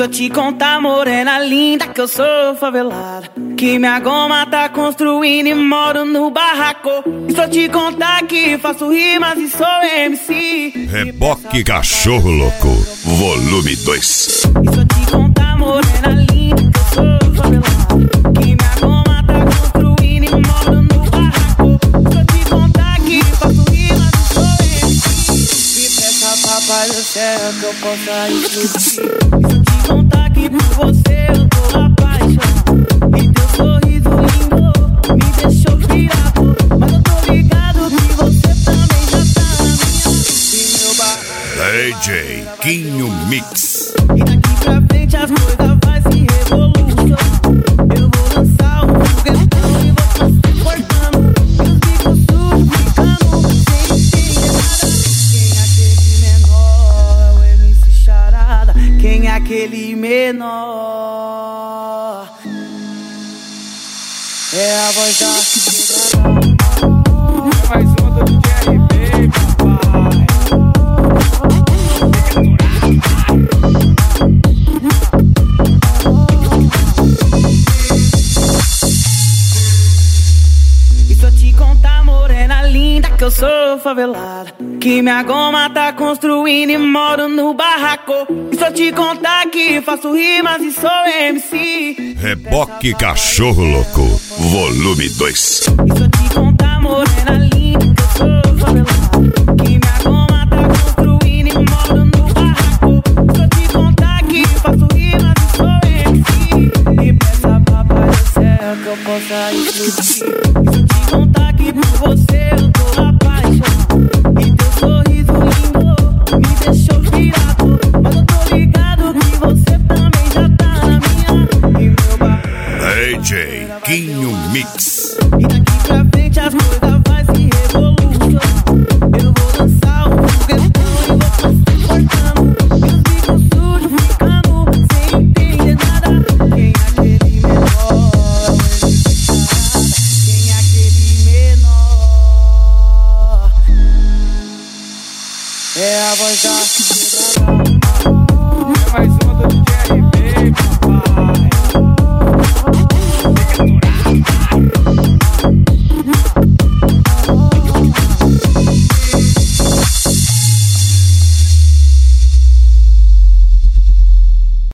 se eu te contar, morena linda, que eu sou favelada, que minha goma tá construindo e moro no barraco. E se eu te contar que faço rimas e sou MC. Reboque Cachorro Louco, volume 2. E se eu te contar, morena linda, que eu sou favelada, que minha goma tá construindo e moro no barraco. E se eu te contar que faço rimas e sou MC. Me peça, papai do céu, que eu possa explodir. Contar que por você eu tô apaixonado, e teu sorriso lindo me deixou virado. Mas eu tô ligado que você também já tá na minha. E meu bar DJ Quinho Mix. E daqui pra frente as coisas vai se revolucionar. Eu vou lançar um foguetão e você se cortando, e os bicos sujos ficando sem entender nada. Quem é aquele menor? É o MC Charada. Quem é aquele menor? É a voz da quebrada. Mais uma do DRB, papai. E se eu te contar, morena linda, que eu sou favelada, que minha goma tá construindo e moro no barraco. E se eu te contar que faço rimas e sou MC. Reboque Cachorro Louco, volume 2. E se eu te contar, morena linda, que eu sou favelada, que minha goma tá construindo e moro no barraco. E se eu te contar que faço rimas e sou MC. E peça papai do céu que eu possa explodir. E se eu te contar que por você eu tô apaixonado, e teu sorriso lindo me deixou virado. Mas eu tô ligado que você também já tá na minha. E meu bar DJ Quinho Mix. e daqui pra frente as coisas vai se revolucionar. Eu vou lançar um foguetão e você se cortando, e os bicos sujos ficando sem entender nada. Quem é aquele menor? Quem é aquele menor? É a voz da